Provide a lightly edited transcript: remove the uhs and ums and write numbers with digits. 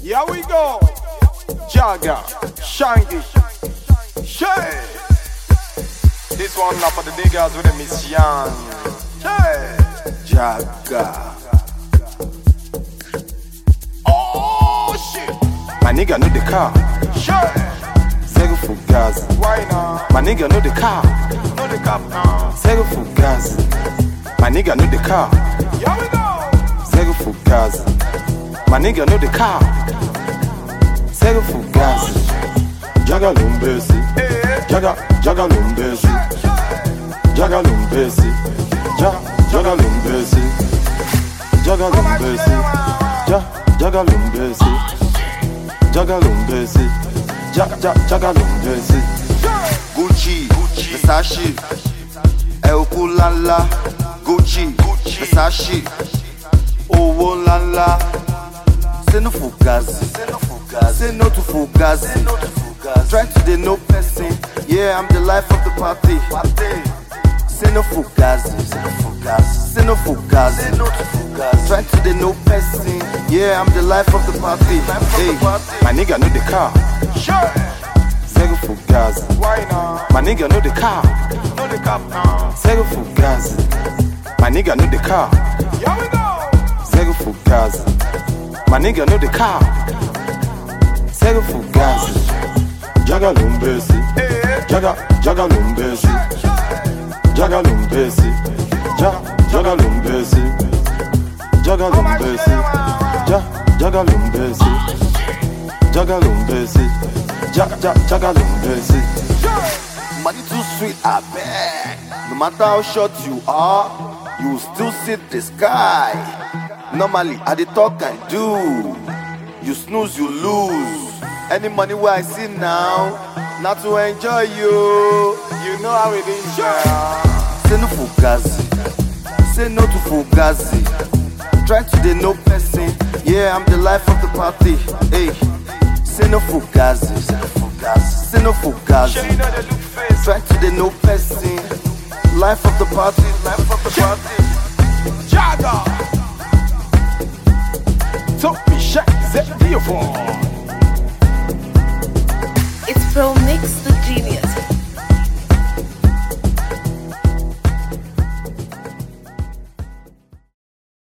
Here we go. Jaga, Shangy, Shay. This one now for the niggas with the mission. Shay, Jaga. Oh shit. My nigga know the car. Shay. Zero for gas. Why not? My nigga know the car. Know the car now. Zero for gas. My nigga know the car. Here we go. Zero for gas. My nigga know the car. Zero for gas. Jaga lumbesi. Jaga lumbesi. Jaga lumbesi. Jaga lumbesi. Jaga lumbesi. Jaga lumbesi. Jaga lumbesi. Jaga lumbesi. Gucci, Versace, El Kulala. Gucci, Versace, Owo Lala. Say no fugazi, say no to fugazi. Try to dey no person, yeah, I'm the life of the party. Say no fugazi, say no fugazi. Try to dey no person, yeah, I'm the life of the party. Hey, My nigga know the car. Zero for gas. Why not? My nigga know the car. Know the car now. Zero for gas. My nigga know the car. Here we go. Zero for gas. My nigga know the car. Zero for gas. Jaga lumbesi. Jaga lumbesi. Jaga lumbesi. Jaga lumbesi. Jaga lumbesi. Jaga lumbesi. Jaga lumbesi. Jaga lumbesi. money too sweet, I beg. No matter how short you are, you will still see the sky. Normally, I dey talk and do. You snooze, you lose. Any money where I see now, not to enjoy you. You know how it is, yeah. Say no fugazi, say no to fugazi. Try to dey no person, yeah, I'm the life of the party. Hey, say no fugazi, say no fugazi. Try to dey no person, life of the party, life of the party. Jaga. Top me check the beautiful. It's Pro Mix the Genius.